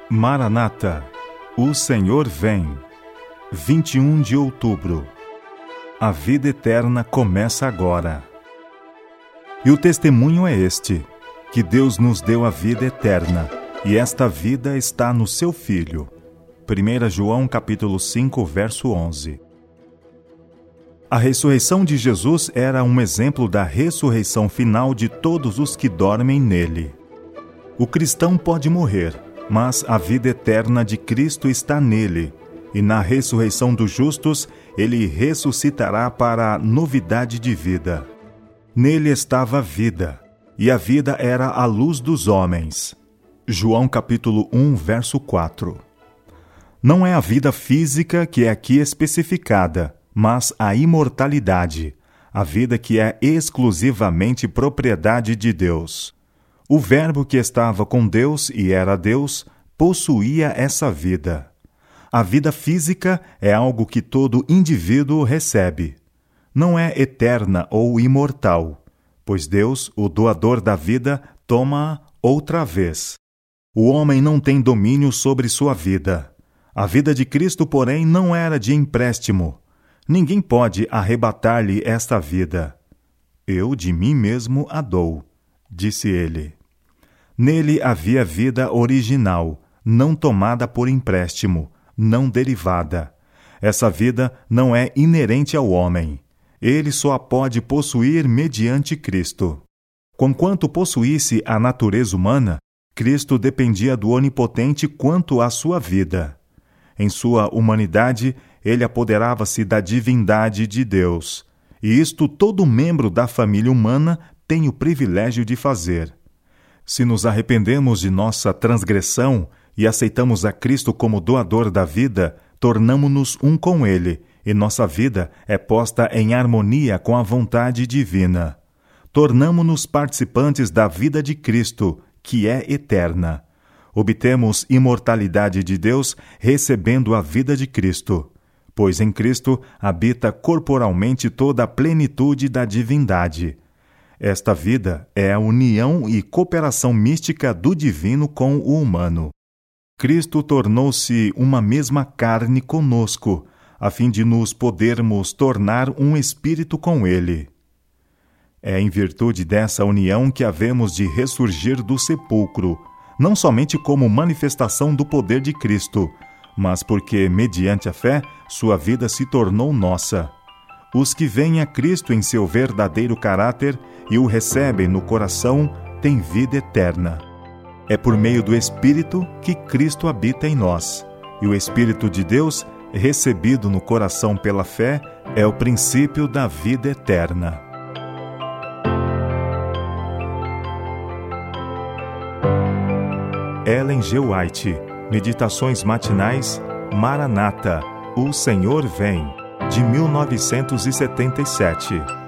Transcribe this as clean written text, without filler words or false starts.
Maranata, o Senhor vem. 21 de outubro. A vida eterna começa agora. E o testemunho é este, que Deus nos deu a vida eterna, e esta vida está no seu Filho. 1 João capítulo 5, verso 11. A ressurreição de Jesus era um exemplo da ressurreição final de todos os que dormem nele. O cristão pode morrer, mas a vida eterna de Cristo está nele, e na ressurreição dos justos, ele ressuscitará para a novidade de vida. Nele estava a vida, e a vida era a luz dos homens. João capítulo 1, verso 4. Não é a vida física que é aqui especificada, mas a imortalidade, a vida que é exclusivamente propriedade de Deus. O Verbo que estava com Deus e era Deus, possuía essa vida. A vida física é algo que todo indivíduo recebe. Não é eterna ou imortal, pois Deus, o doador da vida, toma-a outra vez. O homem não tem domínio sobre sua vida. A vida de Cristo, porém, não era de empréstimo. Ninguém pode arrebatar-lhe esta vida. Eu de mim mesmo a dou, disse ele. Nele havia vida original, não tomada por empréstimo, não derivada. Essa vida não é inerente ao homem. Ele só a pode possuir mediante Cristo. Conquanto possuísse a natureza humana, Cristo dependia do Onipotente quanto à sua vida. Em sua humanidade, ele apoderava-se da divindade de Deus. E isto todo membro da família humana tem o privilégio de fazer. Se nos arrependemos de nossa transgressão e aceitamos a Cristo como doador da vida, tornamo-nos um com Ele, e nossa vida é posta em harmonia com a vontade divina. Tornamo-nos participantes da vida de Cristo, que é eterna. Obtemos imortalidade de Deus recebendo a vida de Cristo, pois em Cristo habita corporalmente toda a plenitude da divindade. Esta vida é a união e cooperação mística do divino com o humano. Cristo tornou-se uma mesma carne conosco, a fim de nos podermos tornar um espírito com Ele. É em virtude dessa união que havemos de ressurgir do sepulcro, não somente como manifestação do poder de Cristo, mas porque, mediante a fé, sua vida se tornou nossa. Os que veem a Cristo em seu verdadeiro caráter e o recebem no coração têm vida eterna. É por meio do Espírito que Cristo habita em nós, e o Espírito de Deus, recebido no coração pela fé, é o princípio da vida eterna. Ellen G. White, Meditações Matinais, Maranata, o Senhor vem, de 1977.